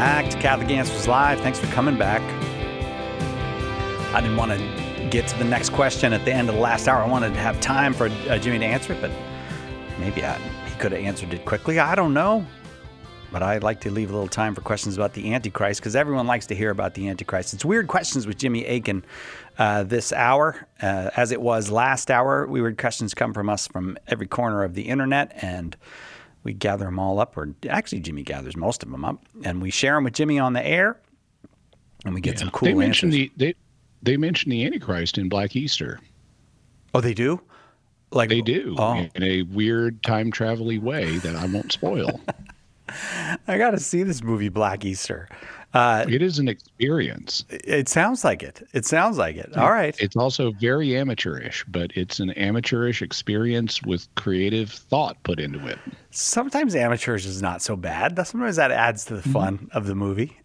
back to Catholic Answers Live. Thanks for coming back. I didn't want to get to the next question at the end of the last hour. I wanted to have time for Jimmy to answer it, but maybe he could have answered it quickly. I don't know. But I like to leave a little time for questions about the Antichrist because everyone likes to hear about the Antichrist. It's Weird Questions with Jimmy Akin this hour. As it was last hour, weird questions come from us from every corner of the internet, and we gather them all up. Or actually, Jimmy gathers most of them up, and we share them with Jimmy on the air, and we get some cool answers. They mention the Antichrist in Black Easter. Oh, they do? Like they do, in a weird time travel-y way that I won't spoil. I got to see this movie, Black Easter. It is an experience. It sounds like it. All right. It's also very amateurish, but it's an amateurish experience with creative thought put into it. Sometimes amateurish is not so bad. Sometimes that adds to the fun of the movie.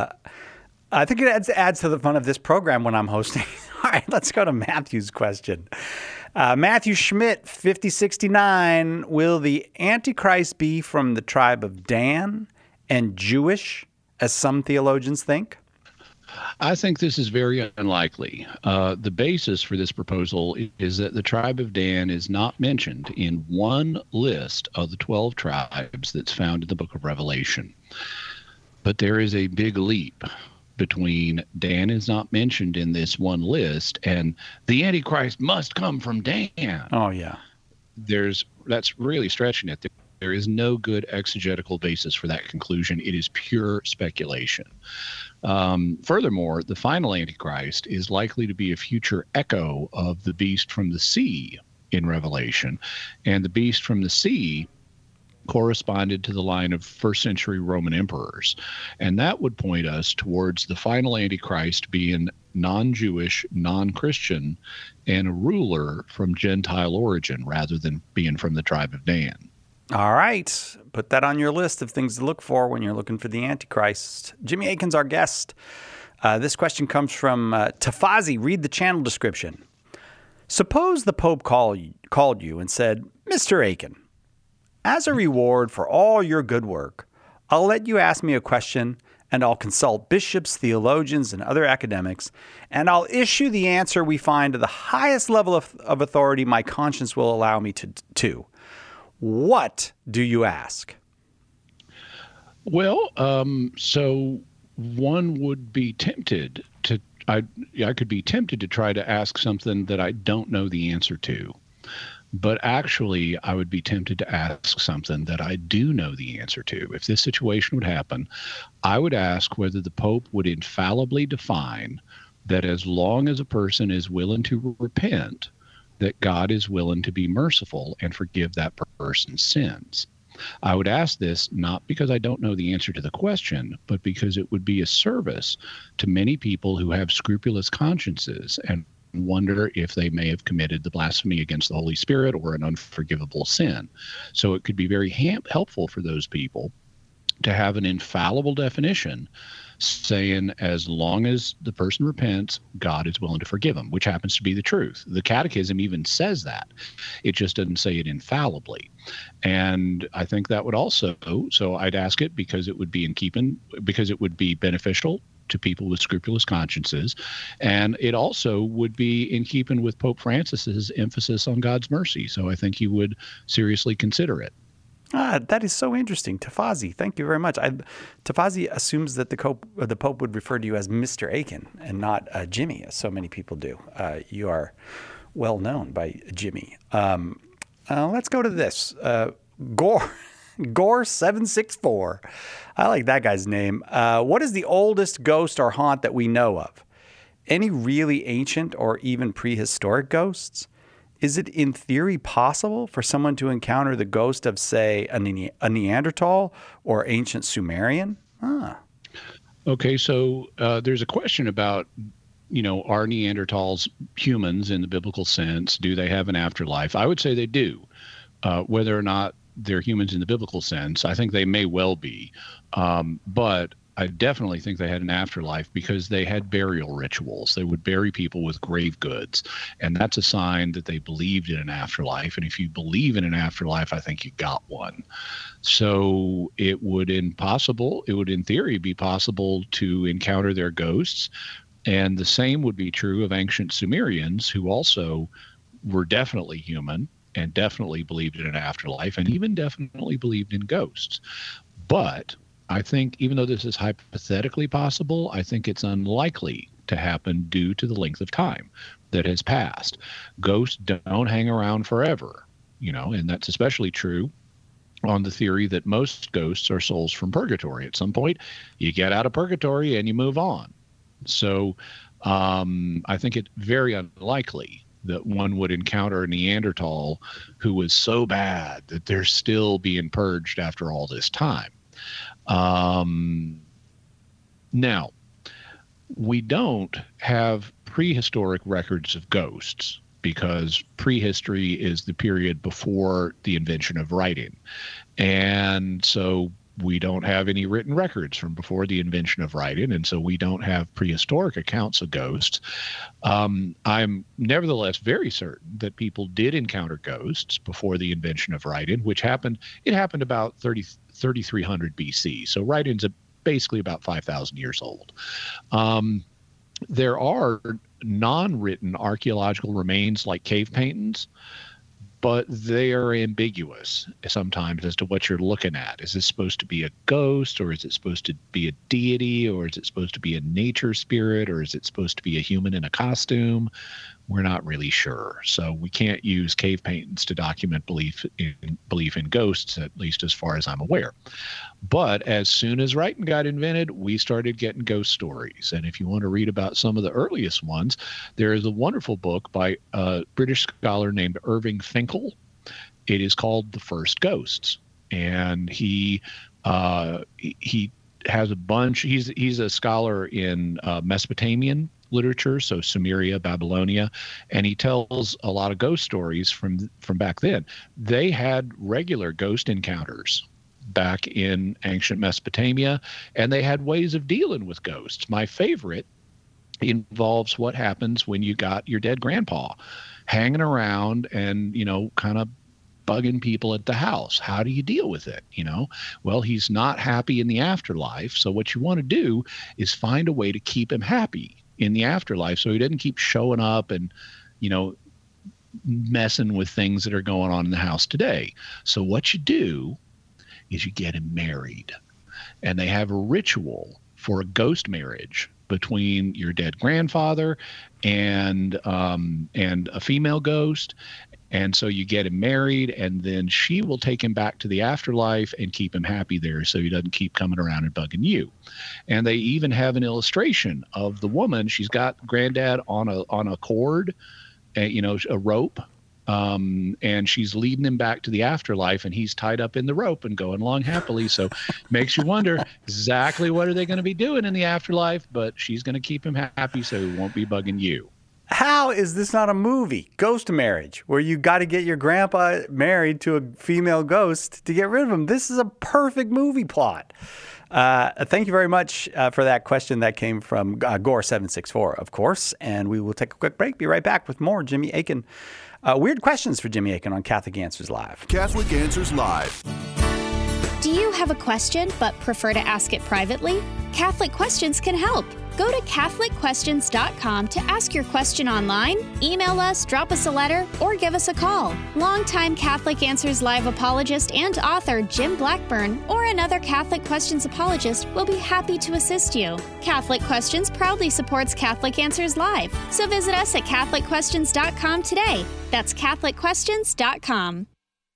I think it adds to the fun of this program when I'm hosting. All right, let's go to Matthew's question. Matthew Schmidt, 5069. Will the Antichrist be from the tribe of Dan and Jewish, as some theologians think? I think this is very unlikely. The basis for this proposal is that the tribe of Dan is not mentioned in one list of the 12 tribes that's found in the book of Revelation. But there is a big leap between Dan is not mentioned in this one list and the Antichrist must come from Dan. Oh, yeah. That's really stretching it. There is no good exegetical basis for that conclusion. It is pure speculation. Furthermore, the final Antichrist is likely to be a future echo of the beast from the sea in Revelation. And the beast from the sea corresponded to the line of first century Roman emperors. And that would point us towards the final Antichrist being non-Jewish, non-Christian, and a ruler from Gentile origin rather than being from the tribe of Dan. All right. Put that on your list of things to look for when you're looking for the Antichrist. Jimmy Akin's our guest. This question comes from Tafazi. Read the channel description. Suppose the Pope called you and said, Mr. Akin, as a reward for all your good work, I'll let you ask me a question, and I'll consult bishops, theologians, and other academics, and I'll issue the answer we find to the highest level of authority my conscience will allow me to. What do you ask? Well, so one would be tempted to, I could be tempted to try to ask something that I don't know the answer to. But actually, I would be tempted to ask something that I do know the answer to. If this situation would happen, I would ask whether the Pope would infallibly define that as long as a person is willing to repent, that God is willing to be merciful and forgive that person's sins. I would ask this not because I don't know the answer to the question, but because it would be a service to many people who have scrupulous consciences and wonder if they may have committed the blasphemy against the Holy Spirit or an unforgivable sin. So it could be very helpful for those people to have an infallible definition saying as long as the person repents, God is willing to forgive them, which happens to be the truth. The Catechism even says that. It just doesn't say it infallibly. And I think that would also, so I'd ask it because it would be because it would be beneficial to people with scrupulous consciences. And it also would be in keeping with Pope Francis's emphasis on God's mercy. So I think he would seriously consider it. That is so interesting. Tafazi, thank you very much. Tafazi assumes that the Pope would refer to you as Mr. Akin and not Jimmy, as so many people do. You are well known by Jimmy. Let's go to this. Gore764. I like that guy's name. What is the oldest ghost or haunt that we know of? Any really ancient or even prehistoric ghosts? Is it in theory possible for someone to encounter the ghost of, say, a Neanderthal or ancient Sumerian? Okay, so there's a question about, are Neanderthals humans in the biblical sense? Do they have an afterlife? I would say they do. Whether or not they're humans in the biblical sense, I think they may well be. But I definitely think they had an afterlife because they had burial rituals. They would bury people with grave goods, and that's a sign that they believed in an afterlife. And if you believe in an afterlife, I think you got one. So it would in theory be possible to encounter their ghosts. And the same would be true of ancient Sumerians, who also were definitely human and definitely believed in an afterlife and even definitely believed in ghosts. But I think even though this is hypothetically possible, I think it's unlikely to happen due to the length of time that has passed. Ghosts don't hang around forever, and that's especially true on the theory that most ghosts are souls from purgatory. At some point, you get out of purgatory and you move on. So I think it's very unlikely that one would encounter a Neanderthal who was so bad that they're still being purged after all this time. Now, we don't have prehistoric records of ghosts because prehistory is the period before the invention of writing. And so we don't have any written records from before the invention of writing, and so we don't have prehistoric accounts of ghosts. I'm nevertheless very certain that people did encounter ghosts before the invention of writing, which happened about 3300 BC. So writing's basically about 5,000 years old. There are non-written archaeological remains like cave paintings, but they are ambiguous sometimes as to what you're looking at. Is this supposed to be a ghost, or is it supposed to be a deity, or is it supposed to be a nature spirit, or is it supposed to be a human in a costume? We're not really sure. So we can't use cave paintings to document belief in ghosts, at least as far as I'm aware. But as soon as writing got invented, we started getting ghost stories. And if you want to read about some of the earliest ones, there is a wonderful book by a British scholar named Irving Finkel. It is called The First Ghosts. And he has a bunch. He's a scholar in Mesopotamian literature, so Sumeria, Babylonia, and he tells a lot of ghost stories from back then. They had regular ghost encounters back in ancient Mesopotamia, and they had ways of dealing with ghosts. My favorite involves what happens when you got your dead grandpa hanging around and, kind of bugging people at the house. How do you deal with it? Well, he's not happy in the afterlife. So what you want to do is find a way to keep him happy in the afterlife so he doesn't keep showing up and, messing with things that are going on in the house today. So what you do is you get him married. And they have a ritual for a ghost marriage between your dead grandfather and a female ghost. And so you get him married, and then she will take him back to the afterlife and keep him happy there so he doesn't keep coming around and bugging you. And they even have an illustration of the woman. She's got granddad on a cord, a rope, and she's leading him back to the afterlife, and he's tied up in the rope and going along happily. So makes you wonder exactly what are they going to be doing in the afterlife, but she's going to keep him happy so he won't be bugging you. How is this not a movie? Ghost marriage, where you got to get your grandpa married to a female ghost to get rid of him. This is a perfect movie plot. Thank you very much for that question. That came from Gore764, of course. And we will take a quick break. Be right back with more Jimmy Akin. Weird questions for Jimmy Akin on Catholic Answers Live. Catholic Answers Live. Do you have a question but prefer to ask it privately? Catholic Questions can help. Go to CatholicQuestions.com to ask your question online, email us, drop us a letter, or give us a call. Longtime Catholic Answers Live apologist and author Jim Blackburn or another Catholic Questions apologist will be happy to assist you. Catholic Questions proudly supports Catholic Answers Live, so visit us at CatholicQuestions.com today. That's CatholicQuestions.com.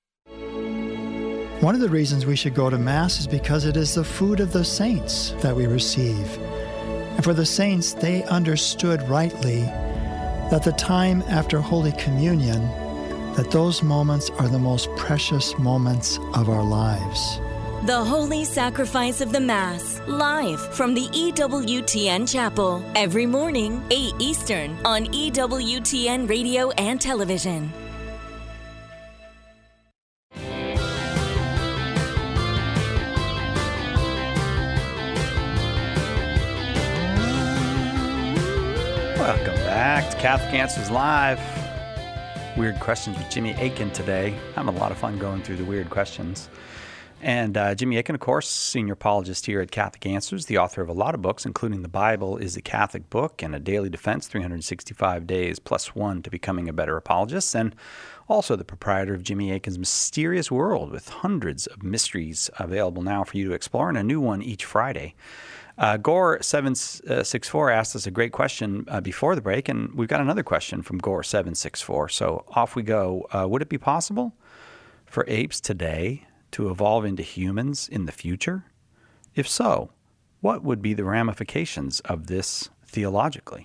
One of the reasons we should go to Mass is because it is the food of the saints that we receive. And for the saints, they understood rightly that the time after Holy Communion, that those moments are the most precious moments of our lives. The Holy Sacrifice of the Mass, live from the EWTN Chapel, every morning, 8 Eastern, on EWTN Radio and Television. Welcome back to Catholic Answers Live. Weird questions with Jimmy Akin today. Having a lot of fun going through the weird questions. And Jimmy Akin, of course, senior apologist here at Catholic Answers, the author of a lot of books, including The Bible is a Catholic Book and A Daily Defense, 365 Days plus One to Becoming a Better Apologist, and also the proprietor of Jimmy Akin's Mysterious World, with hundreds of mysteries available now for you to explore, and a new one each Friday. Gore764 asked us a great question before the break, and we've got another question from Gore764. So off we go. Would it be possible for apes today to evolve into humans in the future? If so, what would be the ramifications of this theologically?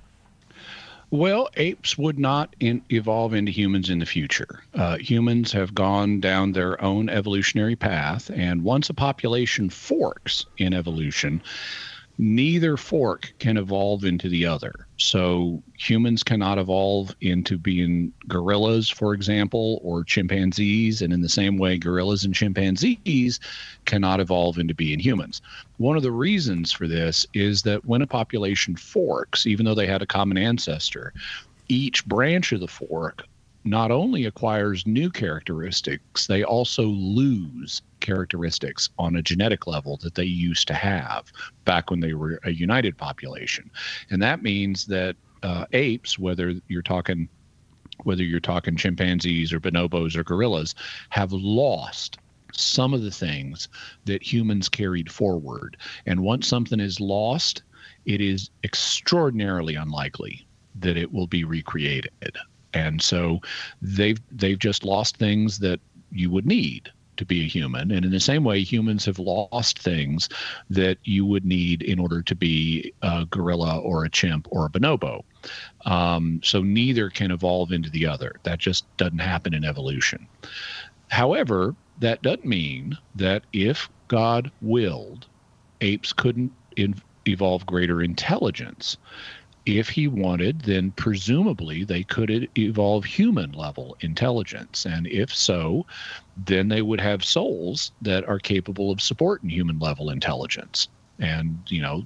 Well, apes would not evolve into humans in the future. Humans have gone down their own evolutionary path, and once a population forks in evolution, neither fork can evolve into the other. So humans cannot evolve into being gorillas, for example, or chimpanzees, and in the same way, gorillas and chimpanzees cannot evolve into being humans. One of the reasons for this is that when a population forks, even though they had a common ancestor, each branch of the fork not only acquires new characteristics, they also lose characteristics on a genetic level that they used to have back when they were a united population. And that means that apes, whether you're talking chimpanzees or bonobos or gorillas, have lost some of the things that humans carried forward. And once something is lost, it is extraordinarily unlikely that it will be recreated. And so they've just lost things that you would need to be a human. And in the same way, humans have lost things that you would need in order to be a gorilla or a chimp or a bonobo. So neither can evolve into the other. That just doesn't happen in evolution. However, that doesn't mean that if God willed, apes couldn't evolve greater intelligence. If he wanted, then presumably they could evolve human-level intelligence. And if so, then they would have souls that are capable of supporting human-level intelligence. And,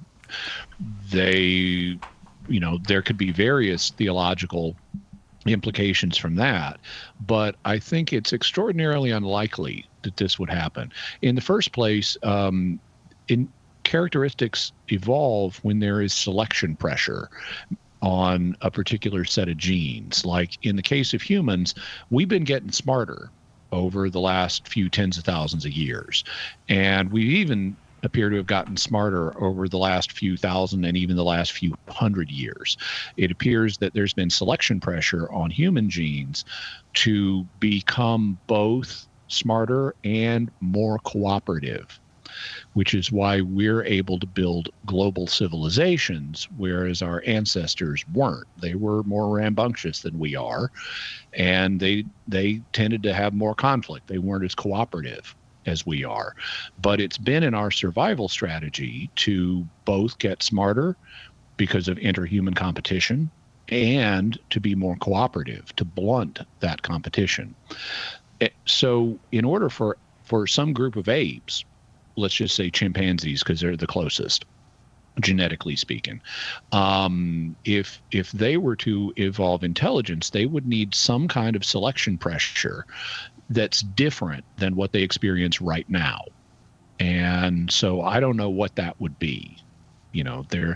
there could be various theological implications from that. But I think it's extraordinarily unlikely that this would happen. In the first place, characteristics evolve when there is selection pressure on a particular set of genes. Like in the case of humans, we've been getting smarter over the last few tens of thousands of years. And we even appear to have gotten smarter over the last few thousand and even the last few hundred years. It appears that there's been selection pressure on human genes to become both smarter and more cooperative, which is why we're able to build global civilizations, whereas our ancestors weren't. They were more rambunctious than we are, and they tended to have more conflict. They weren't as cooperative as we are. But it's been in our survival strategy to both get smarter because of interhuman competition and to be more cooperative, to blunt that competition. So in order for some group of apes, let's just say chimpanzees, because they're the closest, genetically speaking. If they were to evolve intelligence, they would need some kind of selection pressure that's different than what they experience right now. And so I don't know what that would be. I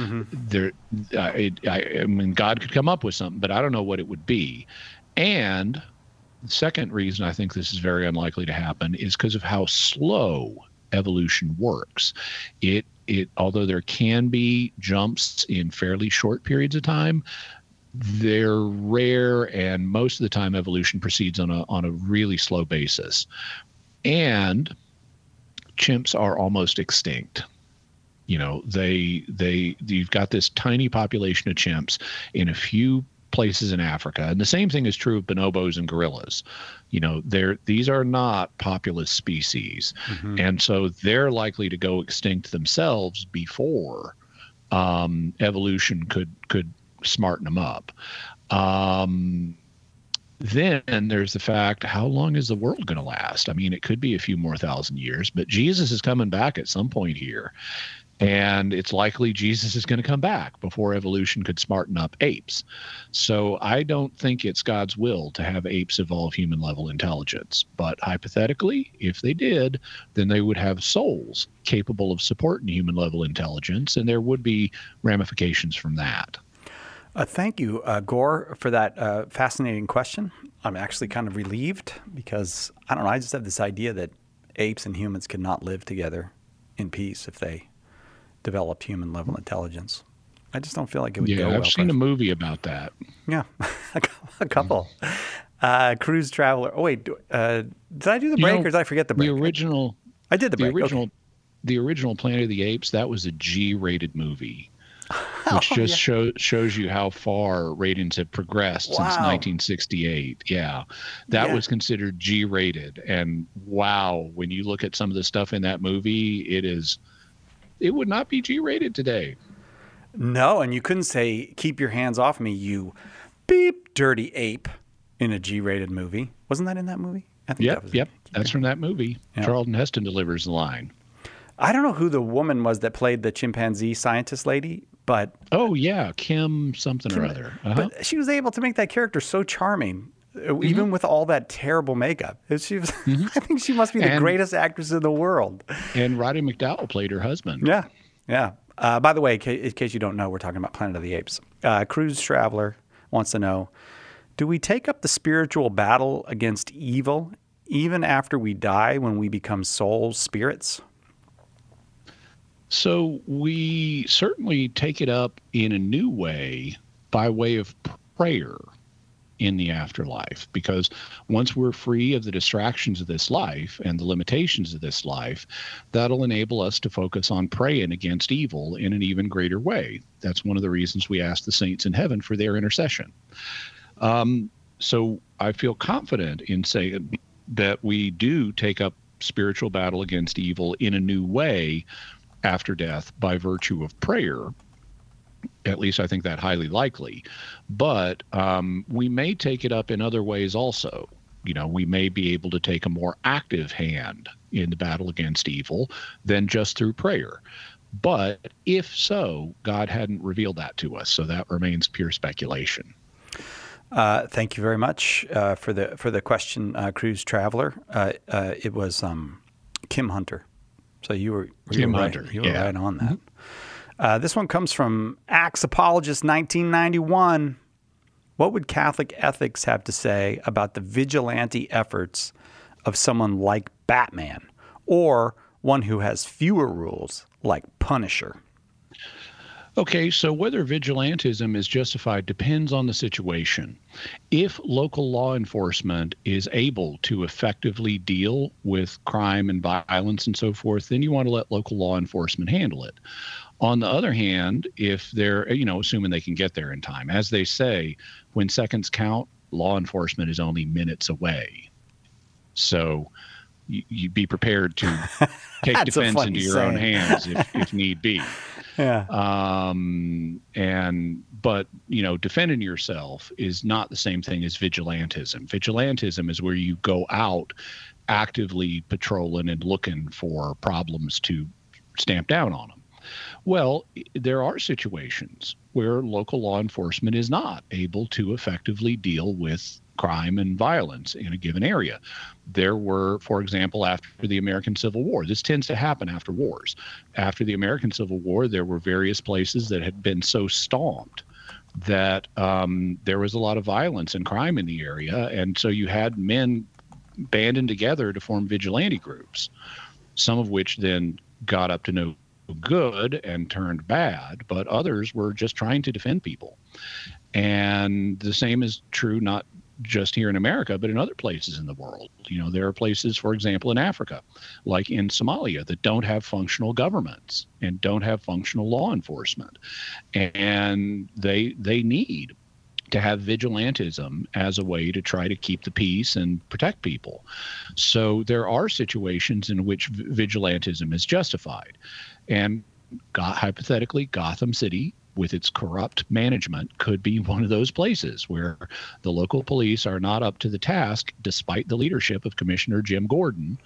mean, God could come up with something, but I don't know what it would be. And the second reason I think this is very unlikely to happen is because of how slow evolution works. Although there can be jumps in fairly short periods of time, they're rare, and most of the time evolution proceeds on a really slow basis. And chimps are almost extinct. You've got this tiny population of chimps in a few places in Africa, and the same thing is true of bonobos and gorillas. These are not populous species, and so they're likely to go extinct themselves before evolution could smarten them up. Then there's the fact, how long is the world going to last? I mean, it could be a few more thousand years, but Jesus is coming back at some point here. And it's likely Jesus is going to come back before evolution could smarten up apes. So I don't think it's God's will to have apes evolve human level intelligence. But hypothetically, if they did, then they would have souls capable of supporting human level intelligence, and there would be ramifications from that. Thank you, Gore, for that fascinating question. I'm actually kind of relieved because, I don't know, I just have this idea that apes and humans could not live together in peace if they developed human level intelligence. I just don't feel like it would go well. I've seen a movie about that. Yeah, a couple. Cruise Traveler. Oh, wait, did I do the break or did I forget the break? I did the break. The original Planet of the Apes, that was a G-rated movie, which shows you how far ratings have progressed since 1968. Yeah, that was considered G-rated. And wow, when you look at some of the stuff in that movie, it would not be G-rated today. No, and you couldn't say, keep your hands off me, you beep, dirty ape, in a G-rated movie. Wasn't that in that movie? I think Yep. That's from that movie. Yep. Charlton Heston delivers the line. I don't know who the woman was that played the chimpanzee scientist lady, but... Oh, yeah, Kim something or other. But she was able to make that character so charming, even with all that terrible makeup. She was, I think she must be the greatest actress in the world. And Roddy McDowall played her husband. Yeah. By the way, in case you don't know, we're talking about Planet of the Apes. Cruise Traveler wants to know, do we take up the spiritual battle against evil even after we die when we become soul spirits? So we certainly take it up in a new way by way of prayer in the afterlife, because once we're free of the distractions of this life and the limitations of this life, that'll enable us to focus on praying against evil in an even greater way. That's one of the reasons we ask the saints in heaven for their intercession. So I feel confident in saying that we do take up spiritual battle against evil in a new way after death by virtue of prayer. At least I think that highly likely. But we may take it up in other ways also. We may be able to take a more active hand in the battle against evil than just through prayer. But if so, God hadn't revealed that to us, so that remains pure speculation. Thank you very much for the question, Cruise Traveler. It was Kim Hunter. So you were right on that. This one comes from Axe Apologist 1991. What would Catholic ethics have to say about the vigilante efforts of someone like Batman, or one who has fewer rules like Punisher? Okay, so whether vigilantism is justified depends on the situation. If local law enforcement is able to effectively deal with crime and violence and so forth, then you want to let local law enforcement handle it. On the other hand, if they're, assuming they can get there in time, as they say, when seconds count, law enforcement is only minutes away. So you be prepared to take defense into your own hands if need be. Yeah. But defending yourself is not the same thing as vigilantism. Vigilantism is where you go out actively patrolling and looking for problems to stamp down on them. Well, there are situations where local law enforcement is not able to effectively deal with crime and violence in a given area. There were, for example, after the American Civil War, this tends to happen after wars. After the American Civil War, there were various places that had been so stomped that there was a lot of violence and crime in the area. And so you had men banding together to form vigilante groups, some of which then got up to no good and turned bad, but others were just trying to defend people. And the same is true not just here in America, but in other places in the world. There are places, for example, in Africa, like in Somalia, that don't have functional governments and don't have functional law enforcement. And they need to have vigilantism as a way to try to keep the peace and protect people. So there are situations in which vigilantism is justified. And hypothetically, Gotham City, with its corrupt management, could be one of those places where the local police are not up to the task, despite the leadership of Commissioner Jim Gordon,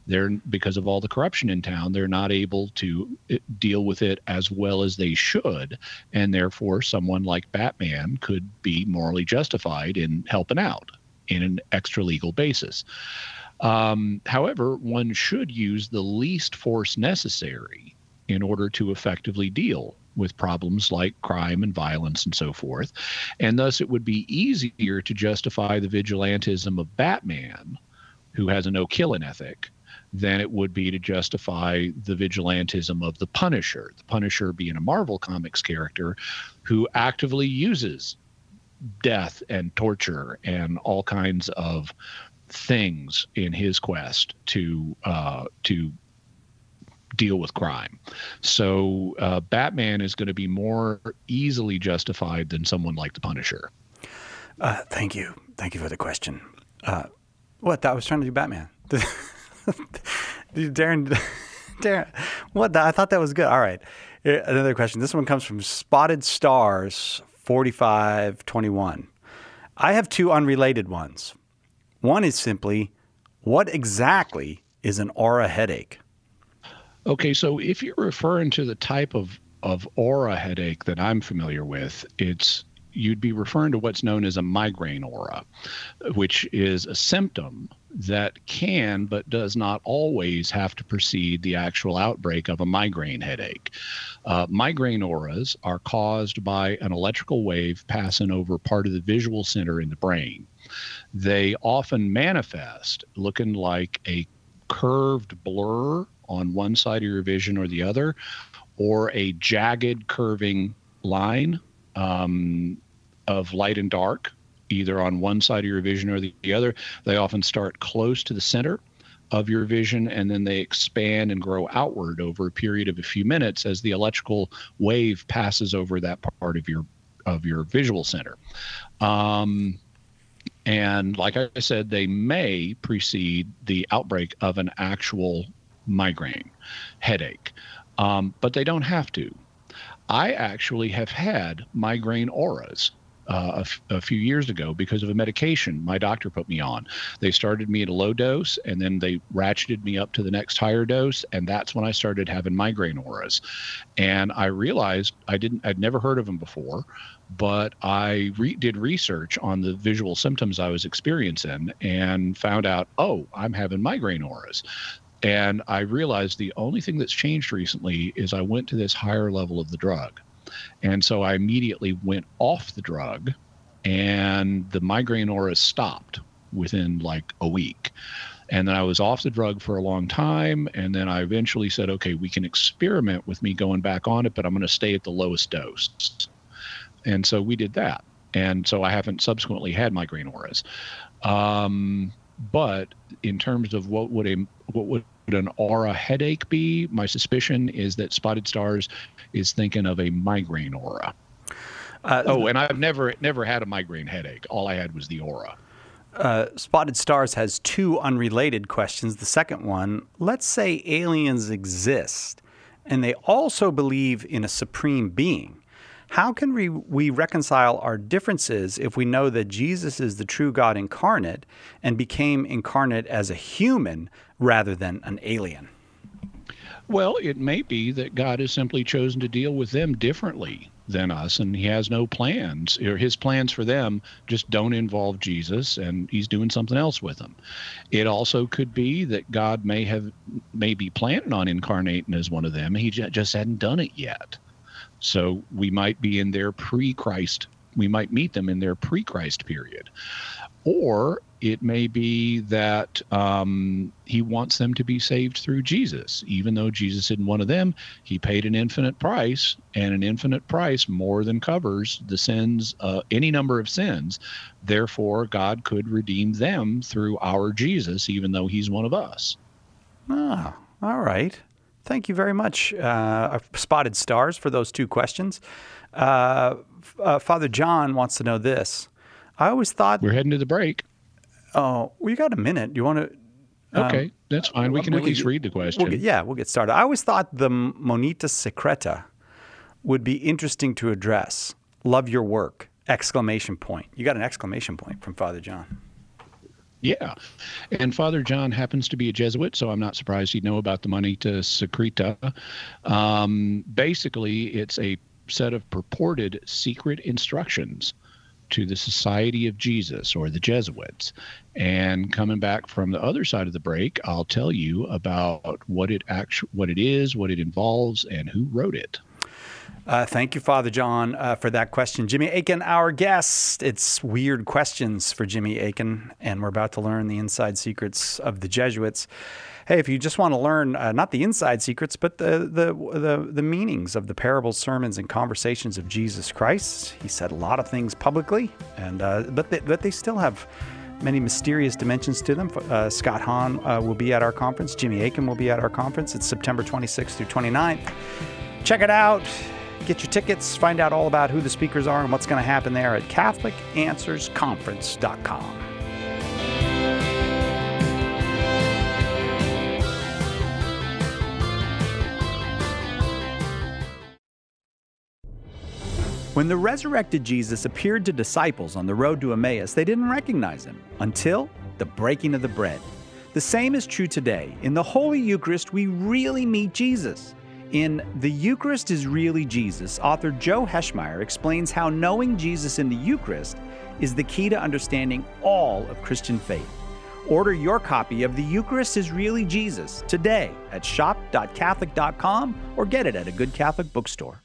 Because of all the corruption in town, they're not able to deal with it as well as they should. And therefore, someone like Batman could be morally justified in helping out in an extra legal basis. However, one should use the least force necessary in order to effectively deal with problems like crime and violence and so forth. And thus, it would be easier to justify the vigilantism of Batman, who has a no-killing ethic, than it would be to justify the vigilantism of the Punisher. The Punisher being a Marvel Comics character who actively uses death and torture and all kinds of things in his quest to deal with crime. So Batman is going to be more easily justified than someone like the Punisher. Thank you for the question. What? I was trying to do Batman. Darren, what? I thought that was good. All right. Another question. This one comes from Spotted Stars 4521. I have two unrelated ones. One is simply, what exactly is an aura headache? Okay, so if you're referring to the type of aura headache that I'm familiar with, you'd be referring to what's known as a migraine aura, which is a symptom that can but does not always have to precede the actual outbreak of a migraine headache. Migraine auras are caused by an electrical wave passing over part of the visual center in the brain. They often manifest looking like a curved blur on one side of your vision or the other, or a jagged curving line of light and dark, either on one side of your vision or the other. They often start close to the center of your vision, and then they expand and grow outward over a period of a few minutes as the electrical wave passes over that part of your visual center. And like I said, they may precede the outbreak of an actual migraine headache, but they don't have to. I actually have had migraine auras a few years ago because of a medication my doctor put me on. They started me at a low dose, and then they ratcheted me up to the next higher dose, and that's when I started having migraine auras. And I realized I'd never heard of them before, but I did research on the visual symptoms I was experiencing and found out, I'm having migraine auras. And I realized the only thing that's changed recently is I went to this higher level of the drug. And so I immediately went off the drug, and the migraine auras stopped within like a week. And then I was off the drug for a long time. And then I eventually said, okay, we can experiment with me going back on it, but I'm going to stay at the lowest dose. And so we did that. And so I haven't subsequently had migraine auras. But in terms of what would an aura headache be, my suspicion is that Spotted Stars is thinking of a migraine aura. And I've never had a migraine headache. All I had was the aura. Spotted Stars has two unrelated questions. The second one, let's say aliens exist and they also believe in a supreme being. How can we reconcile our differences if we know that Jesus is the true God incarnate and became incarnate as a human rather than an alien? Well, it may be that God has simply chosen to deal with them differently than us, and he has no plans, or his plans for them just don't involve Jesus, and he's doing something else with them. It also could be that God may be planning on incarnating as one of them, and he just hadn't done it yet. So we might be in their pre-Christ, we might meet them in their pre-Christ period. Or it may be that he wants them to be saved through Jesus. Even though Jesus isn't one of them, he paid an infinite price, and an infinite price more than covers the sins, any number of sins. Therefore, God could redeem them through our Jesus, even though he's one of us. Ah, all right. Thank you very much, Spotted Stars, for those two questions. Father John wants to know this. I always thought... We're heading to the break. Oh, we got a minute. You want to... Okay, that's fine. We can at least read the question. We'll get started. I always thought the Monita Secreta would be interesting to address. Love your work! ! You got an exclamation point from Father John. Yeah. And Father John happens to be a Jesuit, so I'm not surprised he'd know about the Monita Secreta. Basically, it's a set of purported secret instructions to the Society of Jesus, or the Jesuits. And coming back from the other side of the break, I'll tell you about what it is, what it involves, and who wrote it. Thank you, Father John, for that question. Jimmy Akin, our guest. It's weird questions for Jimmy Akin, and we're about to learn the inside secrets of the Jesuits. Hey, if you just want to learn not the inside secrets, but the meanings of the parables, sermons, and conversations of Jesus Christ, he said a lot of things publicly, and but they still have many mysterious dimensions to them. Scott Hahn will be at our conference. Jimmy Akin will be at our conference. It's September 26th through 29th. Check it out. Get your tickets. Find out all about who the speakers are and what's going to happen there at CatholicAnswersConference.com. When the resurrected Jesus appeared to disciples on the road to Emmaus, they didn't recognize him until the breaking of the bread. The same is true today. In the Holy Eucharist, we really meet Jesus. In The Eucharist is Really Jesus, author Joe Heschmeyer explains how knowing Jesus in the Eucharist is the key to understanding all of Christian faith. Order your copy of The Eucharist is Really Jesus today at shop.catholic.com or get it at a good Catholic bookstore.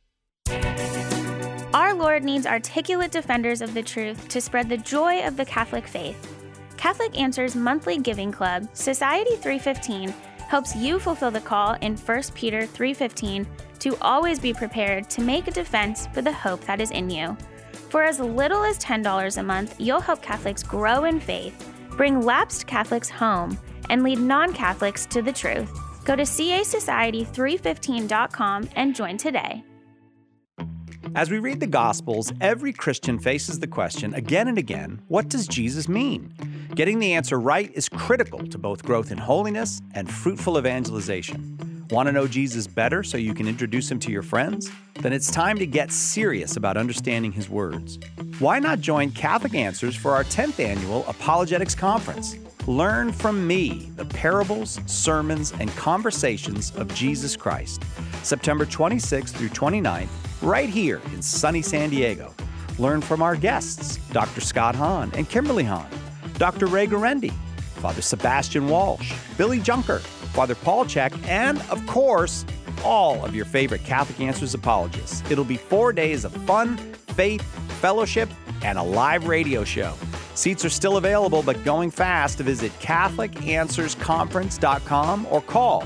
Our Lord needs articulate defenders of the truth to spread the joy of the Catholic faith. Catholic Answers monthly giving club, Society 315, helps you fulfill the call in 1 Peter 3:15 to always be prepared to make a defense for the hope that is in you. For as little as $10 a month, you'll help Catholics grow in faith, bring lapsed Catholics home, and lead non-Catholics to the truth. Go to casociety315.com and join today. As we read the Gospels, every Christian faces the question again and again, what does Jesus mean? Getting the answer right is critical to both growth in holiness and fruitful evangelization. Want to know Jesus better so you can introduce him to your friends? Then it's time to get serious about understanding his words. Why not join Catholic Answers for our 10th annual Apologetics Conference? Learn from me the parables, sermons, and conversations of Jesus Christ. September 26th through 29th, right here in sunny San Diego. Learn from our guests, Dr. Scott Hahn and Kimberly Hahn, Dr. Ray Guarendi, Father Sebastian Walsh, Billy Junker, Father Paul Check, and, of course, all of your favorite Catholic Answers apologists. It'll be 4 days of fun, faith, fellowship, and a live radio show. Seats are still available, but going fast to visit CatholicAnswersConference.com or call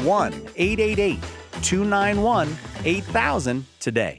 1-888-291-8000 today.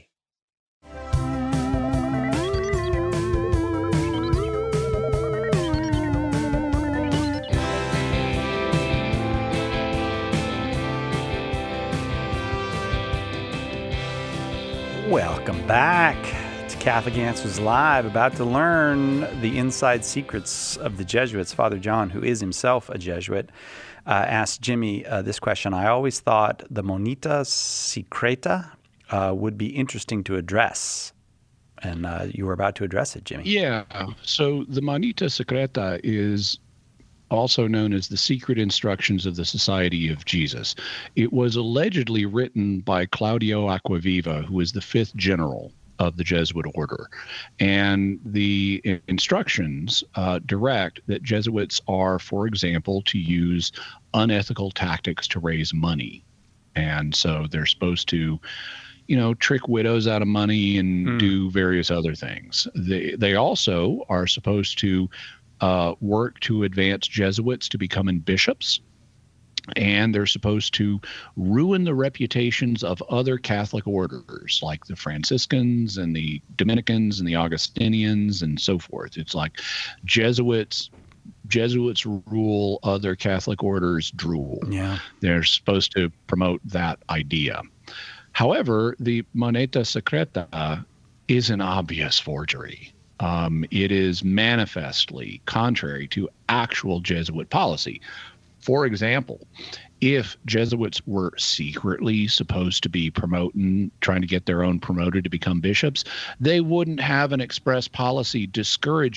Welcome back to Catholic Answers Live. About to learn the inside secrets of the Jesuits. Father John, who is himself a Jesuit, asked Jimmy this question. I always thought the Monita Secreta would be interesting to address. And you were about to address it, Jimmy. Yeah. So the Monita Secreta is also known as the Secret Instructions of the Society of Jesus. It was allegedly written by Claudio Acquaviva, who was the 5th general of the Jesuit order. And the instructions direct that Jesuits are, for example, to use unethical tactics to raise money. And so they're supposed to, trick widows out of money and do various other things. They also are supposed to work to advance Jesuits to becoming bishops, and they're supposed to ruin the reputations of other Catholic orders like the Franciscans and the Dominicans and the Augustinians and so forth. It's like Jesuits rule, other Catholic orders drool. Yeah. They're supposed to promote that idea. However, the Moneta Secreta is an obvious forgery. It is manifestly contrary to actual Jesuit policy. For example, if Jesuits were secretly supposed to be trying to get their own promoted to become bishops, they wouldn't have an express policy discouraging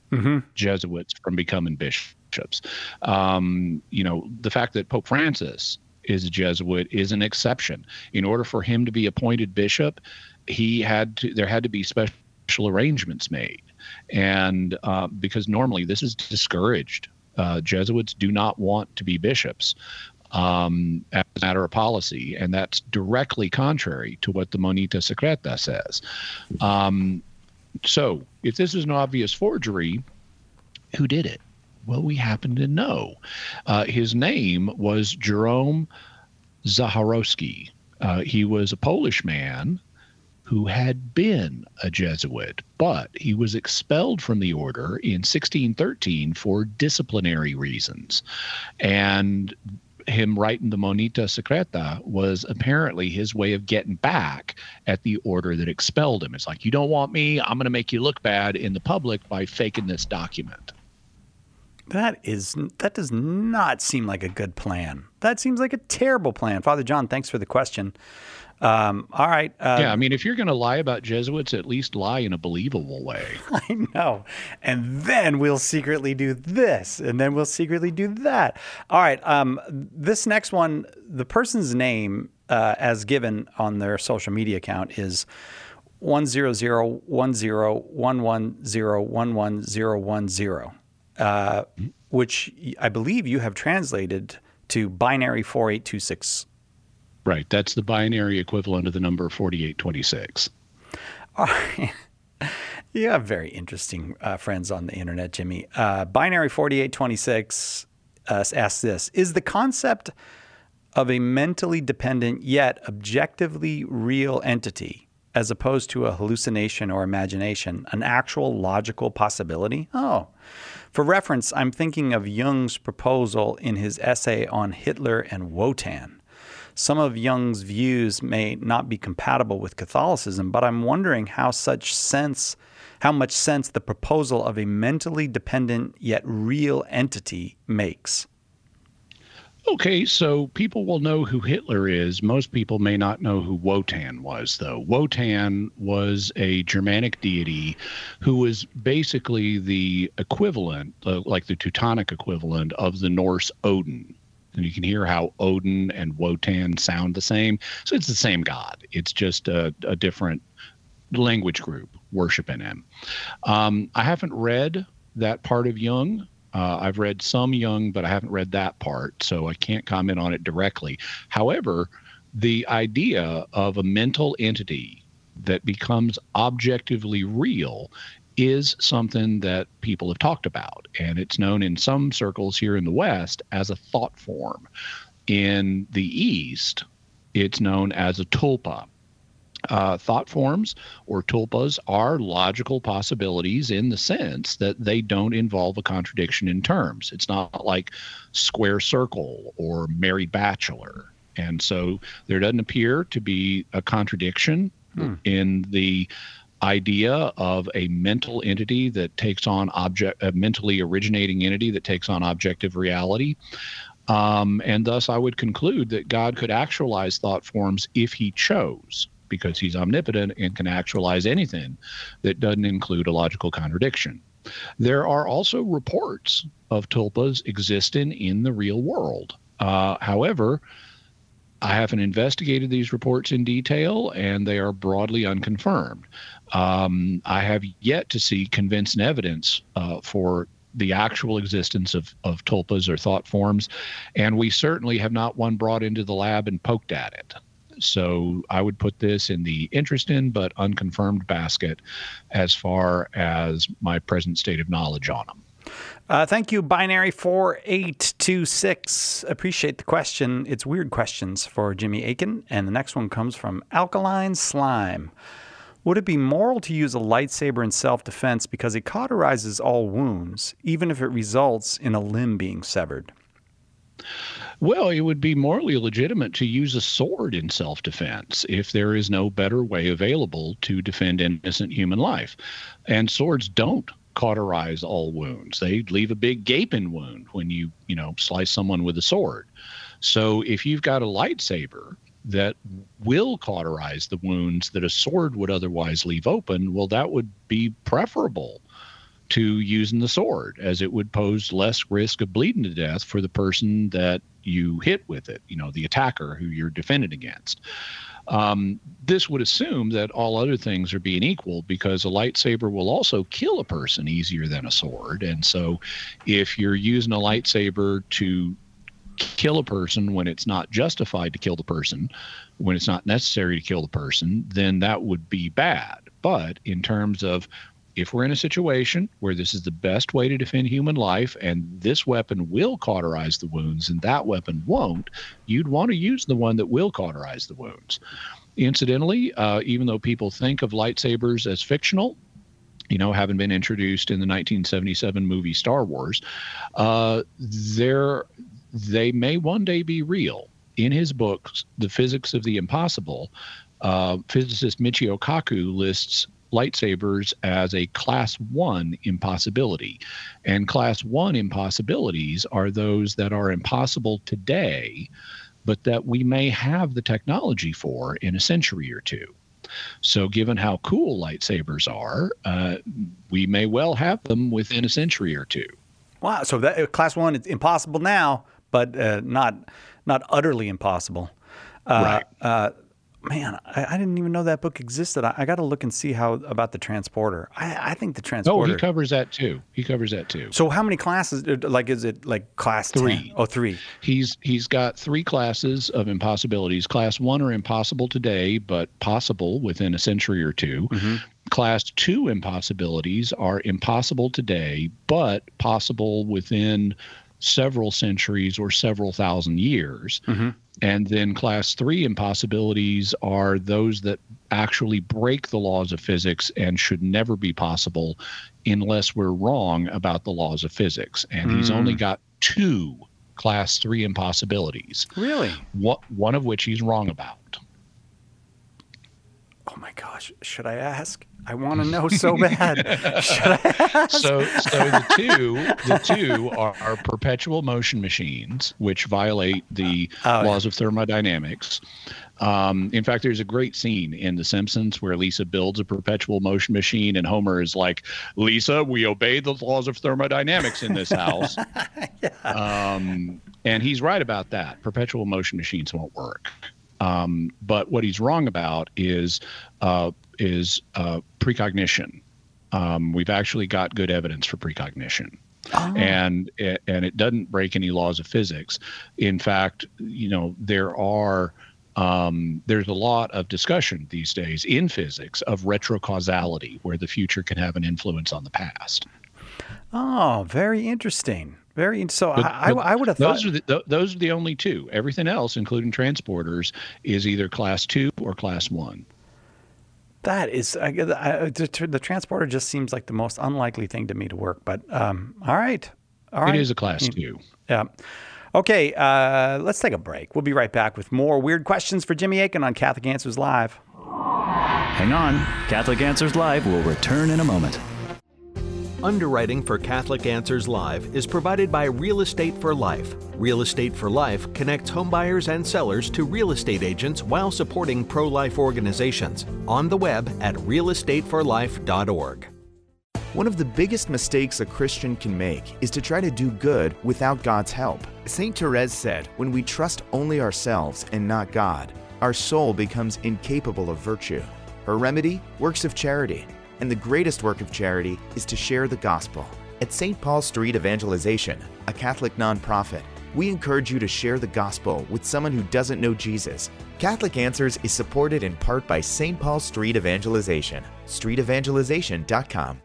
Jesuits from becoming bishops. The fact that Pope Francis is a Jesuit is an exception. In order for him to be appointed bishop, there had to be special arrangements made. And because normally this is discouraged. Jesuits do not want to be bishops as a matter of policy, and that's directly contrary to what the Monita Secreta says. So if this is an obvious forgery, who did it? Well, we happen to know. His name was Jerome Zacharowski. He was a Polish man who had been a Jesuit, but he was expelled from the order in 1613 for disciplinary reasons. And him writing the Monita Secreta was apparently his way of getting back at the order that expelled him. It's like, you don't want me, I'm going to make you look bad in the public by faking this document. That does not seem like a good plan. That seems like a terrible plan. Father John, thanks for the question. All right. Yeah, I mean, if you're going to lie about Jesuits, at least lie in a believable way. I know. And then we'll secretly do this, and then we'll secretly do that. All right. This next one, the person's name as given on their social media account is 1001011011010. Which I believe you have translated to binary 4826. Right. That's the binary equivalent of the number 4826. All right. You have very interesting friends on the internet, Jimmy. Binary 4826 asks this: is the concept of a mentally dependent yet objectively real entity, as opposed to a hallucination or imagination, an actual logical possibility? Oh. For reference, I'm thinking of Jung's proposal in his essay on Hitler and Wotan. Some of Jung's views may not be compatible with Catholicism, but I'm wondering how much sense the proposal of a mentally dependent yet real entity makes. Okay, so people will know who Hitler is. Most people may not know who Wotan was, though. Wotan was a Germanic deity who was basically the equivalent, like the Teutonic equivalent of the Norse Odin. And you can hear how Odin and Wotan sound the same. So it's the same god. It's just a different language group worshiping him. I haven't read that part of Jung. I've read some Jung, but I haven't read that part, so I can't comment on it directly. However, the idea of a mental entity that becomes objectively real is something that people have talked about, and it's known in some circles here in the West as a thought form. In the East, it's known as a tulpa. Thought forms or tulpas are logical possibilities in the sense that they don't involve a contradiction in terms. It's not like square circle or married bachelor. And so there doesn't appear to be a contradiction in the idea of a mental entity that takes on a mentally originating entity that takes on objective reality. And thus I would conclude that God could actualize thought forms if he chose, because he's omnipotent and can actualize anything that doesn't include a logical contradiction. There are also reports of tulpas existing in the real world. However, I haven't investigated these reports in detail, and they are broadly unconfirmed. I have yet to see convincing evidence for the actual existence of tulpas or thought forms, and we certainly have not one brought into the lab and poked at it. So I would put this in the interesting but unconfirmed basket as far as my present state of knowledge on them. Thank you, Binary 4826. Appreciate the question. It's weird questions for Jimmy Akin. And the next one comes from Alkaline Slime. Would it be moral to use a lightsaber in self-defense because it cauterizes all wounds, even if it results in a limb being severed? Well, it would be morally legitimate to use a sword in self-defense if there is no better way available to defend innocent human life. And swords don't cauterize all wounds. They leave a big gaping wound when you slice someone with a sword. So if you've got a lightsaber that will cauterize the wounds that a sword would otherwise leave open, well, that would be preferable to using the sword, as it would pose less risk of bleeding to death for the person that you hit with it, the attacker who you're defending against. This would assume that all other things are being equal, because a lightsaber will also kill a person easier than a sword. And so if you're using a lightsaber to kill a person when it's not justified to kill the person, when it's not necessary to kill the person, then that would be bad. But in terms of, if we're in a situation where this is the best way to defend human life, and this weapon will cauterize the wounds and that weapon won't, you'd want to use the one that will cauterize the wounds. Incidentally, even though people think of lightsabers as fictional, having been introduced in the 1977 movie Star Wars, they may one day be real. In his books, The Physics of the Impossible, physicist Michio Kaku lists lightsabers as a class 1 impossibility. And class 1 impossibilities are those that are impossible today, but that we may have the technology for in a century or two. So given how cool lightsabers are, we may well have them within a century or two. Wow. So that class 1 is impossible now, but not utterly impossible. Right. Man, I didn't even know that book existed. I got to look and see about the transporter. I think the transporter. Oh, he covers that too. So how many classes? Like, is it like class 3? 10? Oh, 3. He's got 3 classes of impossibilities. Class 1 are impossible today, but possible within a century or two. Mm-hmm. Class 2 impossibilities are impossible today, but possible within several centuries or several thousand years. Mm-hmm. And then class 3 impossibilities are those that actually break the laws of physics and should never be possible unless we're wrong about the laws of physics. And he's only got 2 class 3 impossibilities. Really? One of which he's wrong about. Oh my gosh. Should I ask? I want to know so bad. Should I ask? So the two are perpetual motion machines, which violate the laws of thermodynamics. In fact, there's a great scene in The Simpsons where Lisa builds a perpetual motion machine, and Homer is like, "Lisa, we obey the laws of thermodynamics in this house." Yeah. And he's right about that. Perpetual motion machines won't work. But what he's wrong about is precognition. We've actually got good evidence for precognition. Oh. And it doesn't break any laws of physics. In fact, there's a lot of discussion these days in physics of retrocausality, where the future can have an influence on the past. Oh, very interesting. So I would have thought those are the only 2. Everything else, including transporters, is either class 2 or class 1. That is the transporter just seems like the most unlikely thing to me to work. But all right. It is a class 2. Yeah. Okay. Let's take a break. We'll be right back with more weird questions for Jimmy Akin on Catholic Answers Live. Hang on. Catholic Answers Live will return in a moment. Underwriting for Catholic Answers Live is provided by Real Estate for Life. Real Estate for Life connects homebuyers and sellers to real estate agents while supporting pro-life organizations. On the web at realestateforlife.org. One of the biggest mistakes a Christian can make is to try to do good without God's help. St. Therese said, "When we trust only ourselves and not God, our soul becomes incapable of virtue." Her remedy? Works of charity. And the greatest work of charity is to share the gospel. At St. Paul Street Evangelization, a Catholic nonprofit, we encourage you to share the gospel with someone who doesn't know Jesus. Catholic Answers is supported in part by St. Paul Street Evangelization, streetevangelization.com.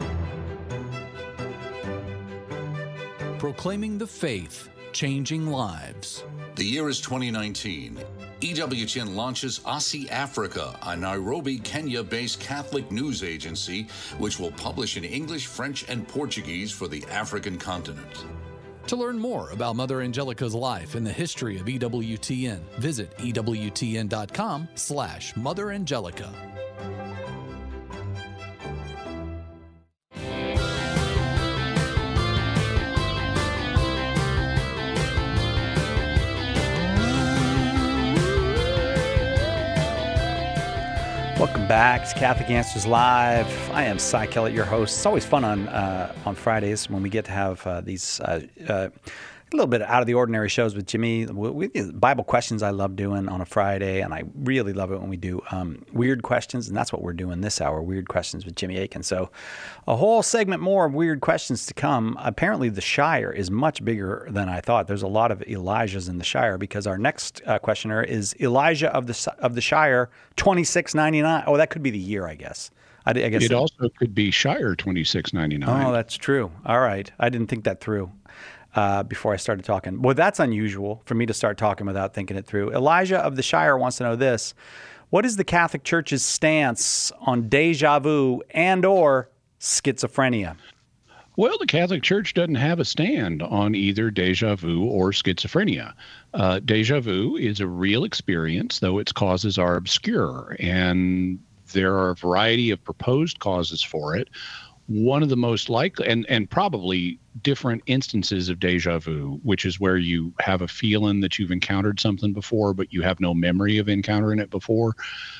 Proclaiming the faith, changing lives. The year is 2019. EWTN launches Aussie Africa, a Nairobi, Kenya-based Catholic news agency, which will publish in English, French, and Portuguese for the African continent. To learn more about Mother Angelica's life and the history of EWTN, visit EWTN.com/Mother Angelica. Welcome back. It's Catholic Answers Live. I am Cy Kellett, your host. It's always fun on Fridays when we get to have these a little bit out of the ordinary shows with Jimmy. Bible questions I love doing on a Friday, and I really love it when we do weird questions, and that's what we're doing this hour, weird questions with Jimmy Akin. So a whole segment more of weird questions to come. Apparently the Shire is much bigger than I thought. There's a lot of Elijahs in the Shire because our next questioner is Elijah of the Shire 2699. Oh, that could be the year, I guess. I guess it also could be Shire 2699. Oh, that's true. All right. I didn't think that through. Before I started talking. Well, that's unusual for me to start talking without thinking it through. Elijah of the Shire wants to know this. What is the Catholic Church's stance on deja vu and or schizophrenia? Well, the Catholic Church doesn't have a stand on either deja vu or schizophrenia. Deja vu is a real experience, though its causes are obscure, and there are a variety of proposed causes for it. One of the most likely, and probably different instances of deja vu, which is where you have a feeling that you've encountered something before, but you have no memory of encountering it before.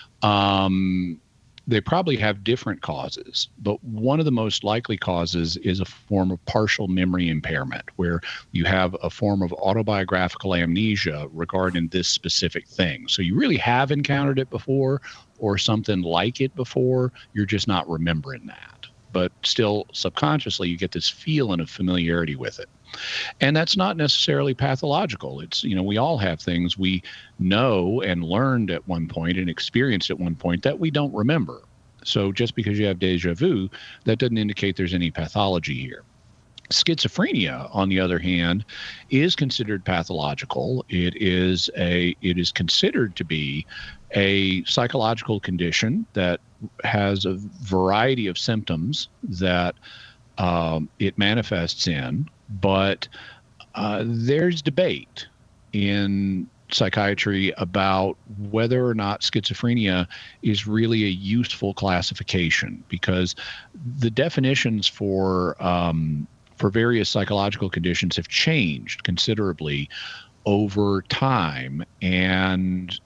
They probably have different causes, but one of the most likely causes is a form of partial memory impairment, where you have a form of autobiographical amnesia regarding this specific thing. So you really have encountered it before or something like it before, you're just not remembering that. But still subconsciously you get this feeling of familiarity with it. And that's not necessarily pathological. It's, we all have things we know and learned at one point and experienced at one point that we don't remember. So just because you have deja vu, that doesn't indicate there's any pathology here. Schizophrenia, on the other hand, is considered pathological. It is considered to be a psychological condition that has a variety of symptoms that it manifests in, but there's debate in psychiatry about whether or not schizophrenia is really a useful classification, because the definitions for various psychological conditions have changed considerably over time, and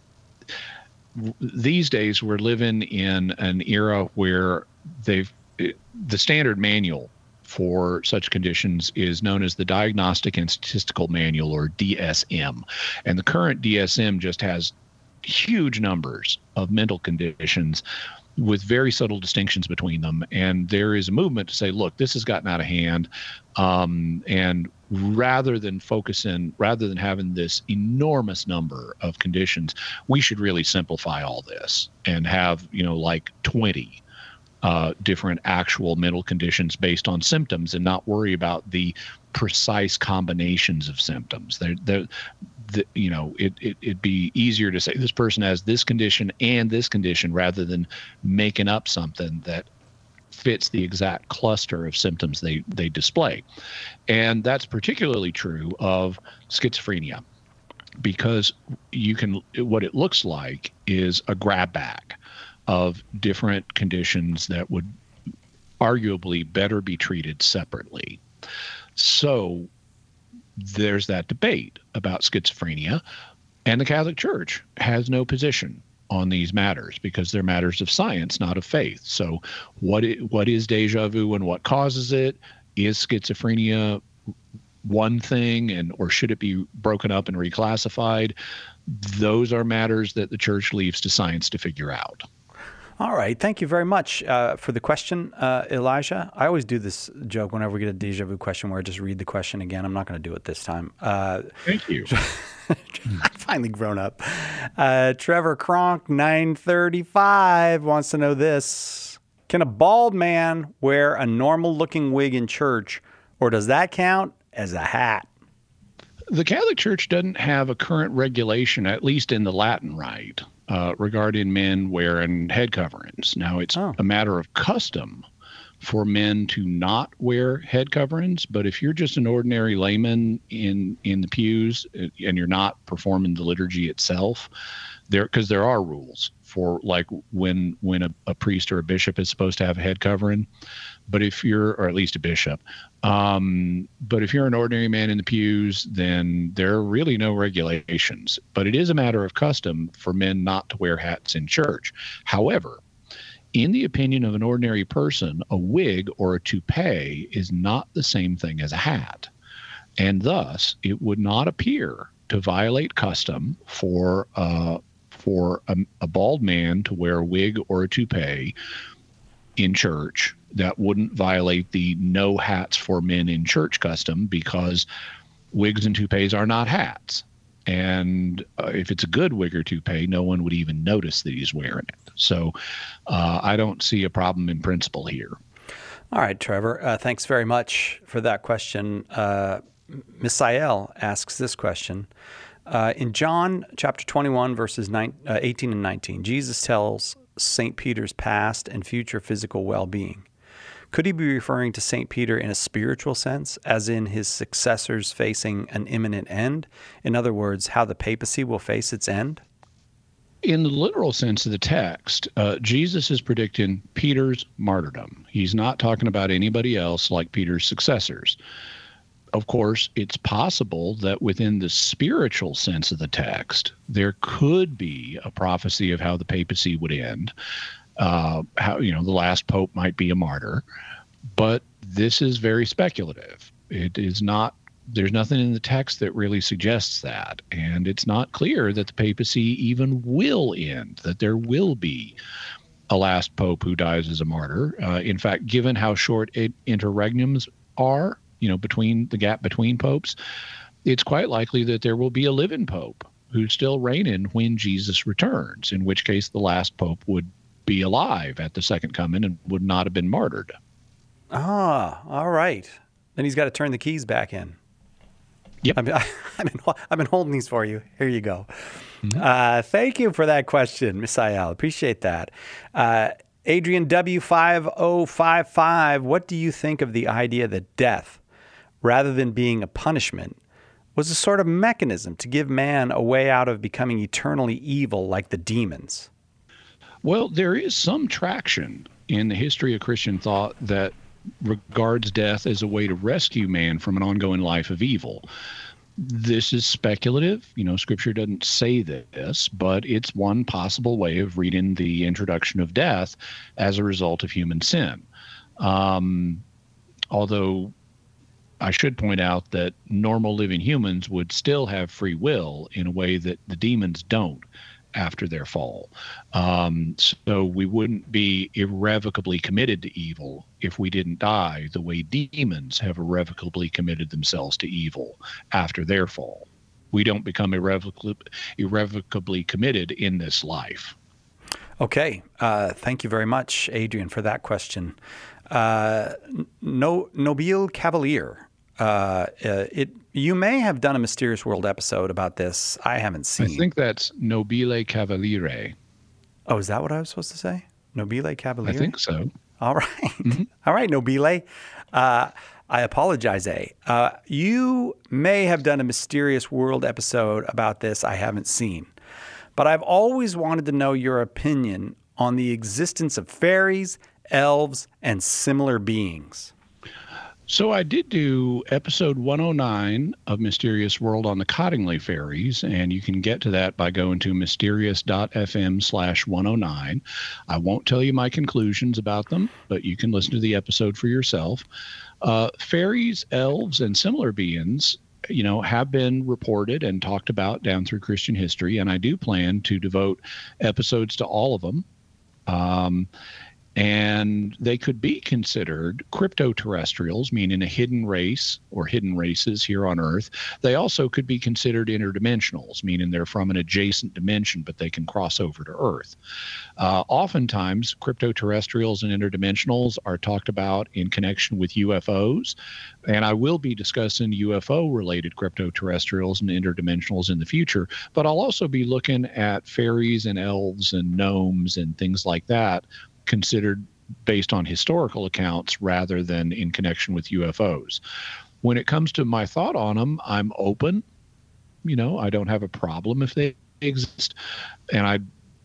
these days we're living in an era where the standard manual for such conditions is known as the Diagnostic and Statistical Manual, or DSM. And the current DSM just has huge numbers of mental conditions with very subtle distinctions between them. And there is a movement to say, look, this has gotten out of hand. And rather than having this enormous number of conditions, we should really simplify all this and have, like 20 different actual mental conditions based on symptoms, and not worry about the precise combinations of symptoms. It'd be easier to say this person has this condition and this condition, rather than making up something that fits the exact cluster of symptoms they display. And that's particularly true of schizophrenia, because what it looks like is a grab bag of different conditions that would arguably better be treated separately. So there's that debate about schizophrenia, and the Catholic Church has no position on these matters because they're matters of science, not of faith. So what is deja vu and what causes it? Is schizophrenia one thing, or should it be broken up and reclassified? Those are matters that the Church leaves to science to figure out. All right. Thank you very much for the question, Elijah. I always do this joke whenever we get a deja vu question where I just read the question again. I'm not going to do it this time. Thank you. I've finally grown up. Trevor Kronk, 935, wants to know this. Can a bald man wear a normal-looking wig in church, or does that count as a hat? The Catholic Church doesn't have a current regulation, at least in the Latin Rite, regarding men wearing head coverings. Now, it's a matter of custom for men to not wear head coverings, but if you're just an ordinary layman in the pews and you're not performing the liturgy itself, because there are rules for like when a priest or a bishop is supposed to have a head covering. But or at least a bishop, but if you're an ordinary man in the pews, then there are really no regulations. But it is a matter of custom for men not to wear hats in church. However, in the opinion of an ordinary person, a wig or a toupee is not the same thing as a hat. And thus, it would not appear to violate custom for a bald man to wear a wig or a toupee in church. That wouldn't violate the no hats for men in church custom, because wigs and toupees are not hats. And if it's a good wig or toupee, no one would even notice that he's wearing it. So I don't see a problem in principle here. All right, Trevor, thanks very much for that question. Misael asks this question. In John chapter 21, verses 18 and 19, Jesus tells St. Peter's past and future physical well-being. Could he be referring to St. Peter in a spiritual sense, as in his successors facing an imminent end? In other words, how the papacy will face its end? In the literal sense of the text, Jesus is predicting Peter's martyrdom. He's not talking about anybody else like Peter's successors. Of course, it's possible that within the spiritual sense of the text, there could be a prophecy of how the papacy would end. How the last pope might be a martyr, but this is very speculative. It is not. There's nothing in the text that really suggests that, and it's not clear that the papacy even will end. That there will be a last pope who dies as a martyr. In fact, given how short interregnums are, between the gap between popes, it's quite likely that there will be a living pope who's still reigning when Jesus returns. In which case, the last pope would be alive at the second coming and would not have been martyred. Ah, all right. Then he's got to turn the keys back in. Yep. I've been holding these for you. Here you go. Mm-hmm. Thank you for that question, Misael. Appreciate that. Adrian W5055, what do you think of the idea that death, rather than being a punishment, was a sort of mechanism to give man a way out of becoming eternally evil like the demons? Well, there is some traction in the history of Christian thought that regards death as a way to rescue man from an ongoing life of evil. This is speculative. Scripture doesn't say this, but it's one possible way of reading the introduction of death as a result of human sin. Although I should point out that normal living humans would still have free will in a way that the demons don't after their fall. So we wouldn't be irrevocably committed to evil if we didn't die the way demons have irrevocably committed themselves to evil after their fall. We don't become irrevocably committed in this life. Okay. Thank you very much, Adrian, for that question. Nobile Cavalier. You may have done a Mysterious World episode about this. I haven't seen. I think that's Nobile Cavaliere. Oh, is that what I was supposed to say? Nobile Cavaliere? I think so. All right. Mm-hmm. All right, Nobile. I apologize, you may have done a Mysterious World episode about this. I haven't seen. But I've always wanted to know your opinion on the existence of fairies, elves, and similar beings. So I did do episode 109 of Mysterious World on the Cottingley fairies, and you can get to that by going to mysterious.fm/109. I won't tell you my conclusions about them, but you can listen to the episode for yourself. Fairies, elves, and similar beings, have been reported and talked about down through Christian history, and I do plan to devote episodes to all of them. And they could be considered cryptoterrestrials, meaning a hidden race or hidden races here on Earth. They also could be considered interdimensionals, meaning they're from an adjacent dimension, but they can cross over to Earth. Oftentimes, cryptoterrestrials and interdimensionals are talked about in connection with UFOs, and I will be discussing UFO-related cryptoterrestrials and interdimensionals in the future, but I'll also be looking at fairies and elves and gnomes and things like that, considered based on historical accounts rather than in connection with UFOs. When it comes to my thought on them, I'm open. I don't have a problem if they exist. And I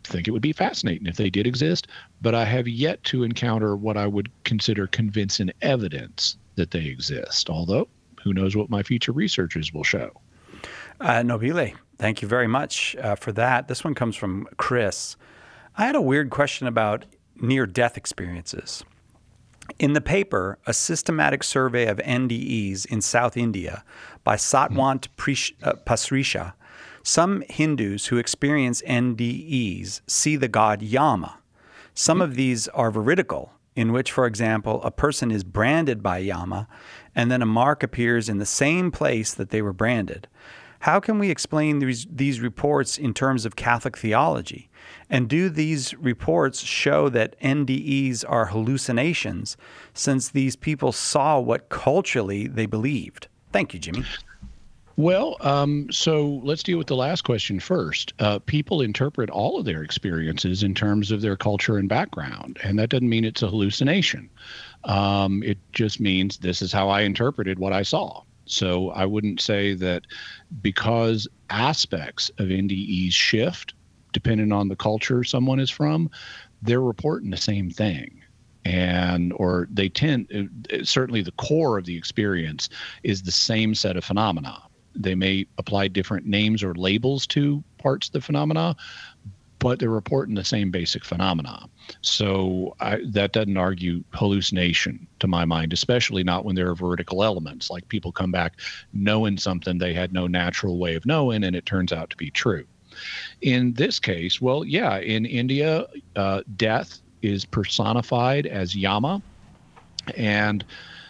think it would be fascinating if they did exist, but I have yet to encounter what I would consider convincing evidence that they exist, although who knows what my future researches will show. Nobile, thank you very much for that. This one comes from Chris. I had a weird question about near-death experiences. In the paper, A Systematic Survey of NDEs in South India by Satwant Pasricha, some Hindus who experience NDEs see the god Yama. Some of these are veridical, in which, for example, a person is branded by Yama and then a mark appears in the same place that they were branded. How can we explain these reports in terms of Catholic theology? And do these reports show that NDEs are hallucinations, since these people saw what culturally they believed? Thank you, Jimmy. Well, so let's deal with the last question first. People interpret all of their experiences in terms of their culture and background, and that doesn't mean it's a hallucination. It just means this is how I interpreted what I saw. So I wouldn't say that because aspects of NDEs shift depending on the culture someone is from, they're reporting the same thing. Or they tend, certainly the core of the experience is the same set of phenomena. They may apply different names or labels to parts of the phenomena, but they're reporting the same basic phenomena. So that doesn't argue hallucination to my mind, especially not when there are vertical elements, like people come back knowing something they had no natural way of knowing, and it turns out to be true. In this case, well, yeah, in India, death is personified as Yama, and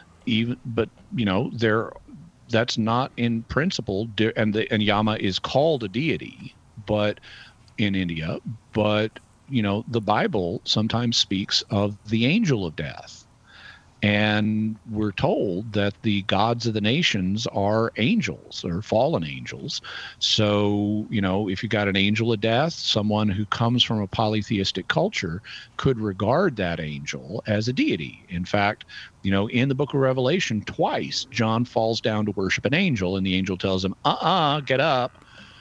that's not in principle, and Yama is called a deity, but in India, but the Bible sometimes speaks of the angel of death, and we're told that the gods of the nations are angels or fallen angels. So if you got an angel of death, someone who comes from a polytheistic culture could regard that angel as a deity. In fact, in the book of Revelation, twice John falls down to worship an angel, and the angel tells him, get up.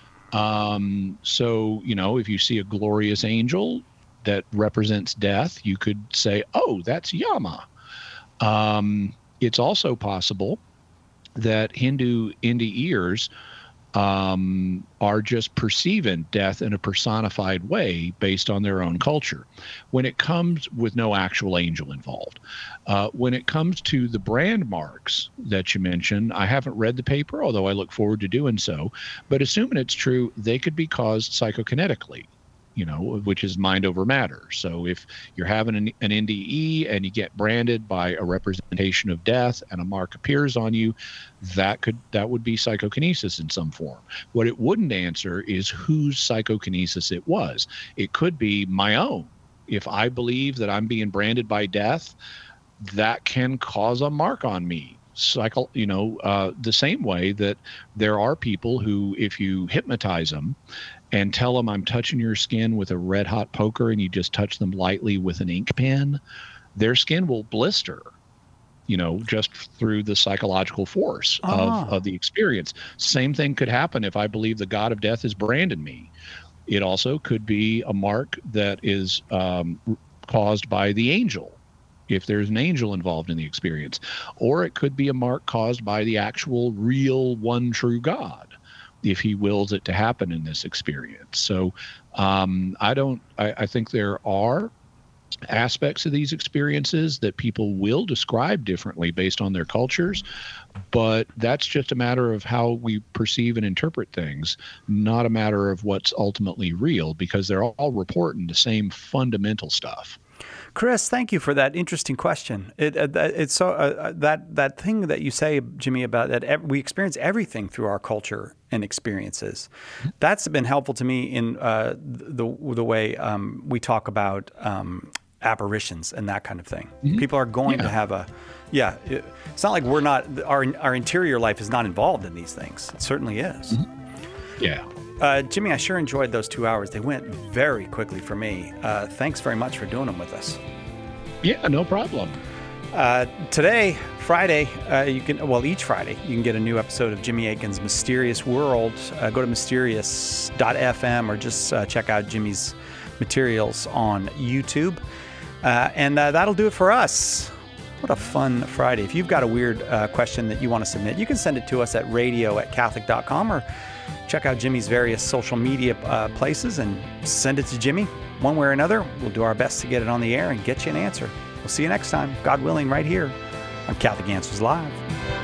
So if you see a glorious angel that represents death, you could say, oh, that's Yama. It's also possible that Hindu NDEers are just perceiving death in a personified way based on their own culture, when it comes with no actual angel involved. When it comes to the brand marks that you mentioned, I haven't read the paper, although I look forward to doing so, but assuming it's true, they could be caused psychokinetically, which is mind over matter. So if you're having an NDE and you get branded by a representation of death and a mark appears on you, that would be psychokinesis in some form. What it wouldn't answer is whose psychokinesis it was. It could be my own. If I believe that I'm being branded by death, that can cause a mark on me. The same way that there are people who, if you hypnotize them and tell them I'm touching your skin with a red hot poker and you just touch them lightly with an ink pen, their skin will blister, just through the psychological force of the experience. Same thing could happen if I believe the god of death is branding me. It also could be a mark that is caused by the angel, if there's an angel involved in the experience, or it could be a mark caused by the actual real one true God, if he wills it to happen in this experience. So I think there are aspects of these experiences that people will describe differently based on their cultures, but that's just a matter of how we perceive and interpret things, not a matter of what's ultimately real, because they're all reporting the same fundamental stuff. Chris, thank you for that interesting question. It's so that thing that you say, Jimmy, about that we experience everything through our culture and experiences. That's been helpful to me in the way we talk about apparitions and that kind of thing. Mm-hmm. People are going to have it's not like we're not, our interior life is not involved in these things. It certainly is. Mm-hmm. Yeah. Jimmy, I sure enjoyed those 2 hours. They went very quickly for me. Thanks very much for doing them with us. Yeah, no problem. Today, Friday, each Friday, you can get a new episode of Jimmy Akin's Mysterious World. Go to mysterious.fm or just check out Jimmy's materials on YouTube. And that'll do it for us. What a fun Friday. If you've got a weird question that you want to submit, you can send it to us at radio@catholic.com or check out Jimmy's various social media places and send it to Jimmy. One way or another, we'll do our best to get it on the air and get you an answer. We'll see you next time, God willing, right here on Catholic Answers Live.